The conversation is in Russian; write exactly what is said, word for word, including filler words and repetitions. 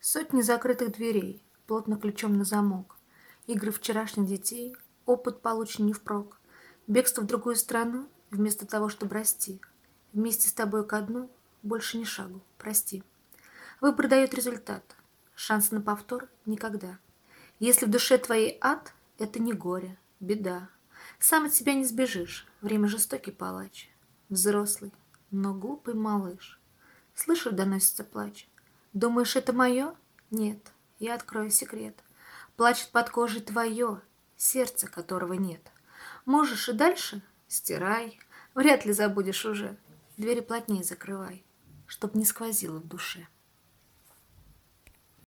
Сотни закрытых дверей, плотно ключом на замок. Игры вчерашних детей, опыт получен не впрок. Бегство в другую страну, вместо того, чтобы расти. Вместе с тобой ко дну, больше ни шагу, прости. Выбор дает результат. Шанс на повтор никогда. Если в душе твоей ад, это не горе, беда. Сам от себя не сбежишь, время жестокий палач. Взрослый, но глупый малыш. Слышу, доносится плач. Думаешь, это мое? Нет, я открою секрет. Плачет под кожей твое, сердце которого нет. Можешь и дальше? Стирай. Вряд ли забудешь уже. Двери плотнее закрывай, чтоб не сквозило в душе.